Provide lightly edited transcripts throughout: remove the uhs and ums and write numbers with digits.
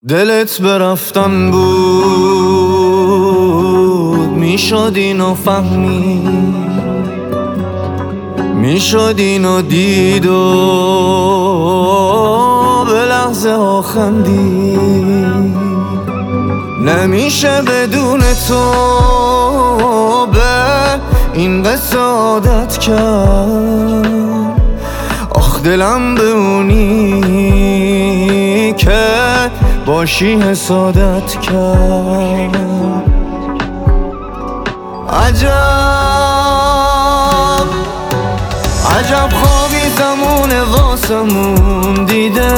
دلت برفتن بود، میشد اینو فهمی، میشد اینو دید و به لحظه ها خندی. نمیشه بدون تو به این قصه عادت کرد. آخ دلم به اونی که باشی حسادت کرد. عجب خوابی زمونه واسمون دیده.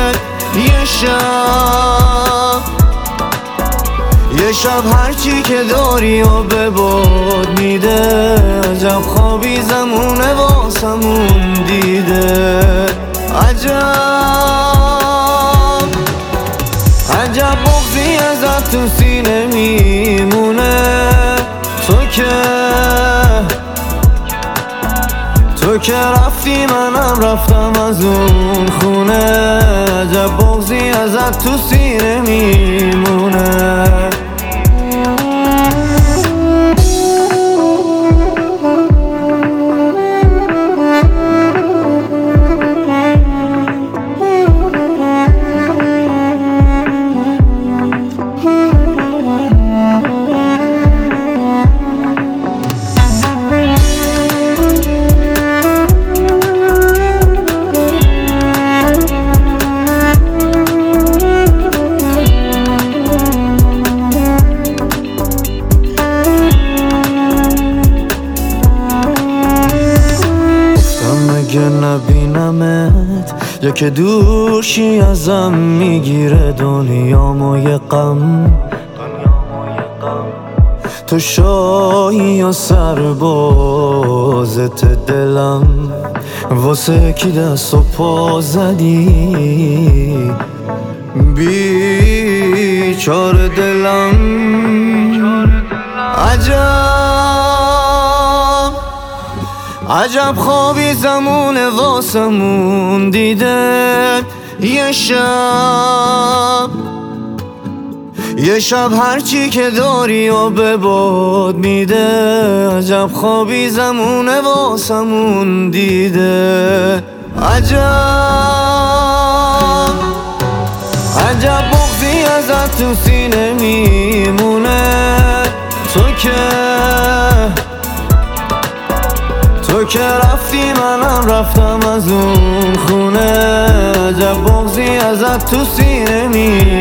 یه شب هرچی که داری و به باد میده. عجب خوابی زمونه واسمون دیده. عجب بغضی ازت تو سینه میمونه. تو که رفتی منم رفتم از اون خونه. عجب بغضی ازت تو سینه میمونه. اگه نبینمت یا که دوشی ازم میگیره دنیامو یه غم. تو شاهی یا سربازت دلم، واسه کی دست و پا زدی بیچاره دلم. عجب خوابی زمونه واسمون دیده. یه شب هرچی که داری و به باد میده. عجب خوابی زمونه واسمون دیده. عجب بغضی ازت تو سینه میمونه. تو که رفتی منم رفتم از اون خونه. عجب بغضی ازت تو سینه میمونه.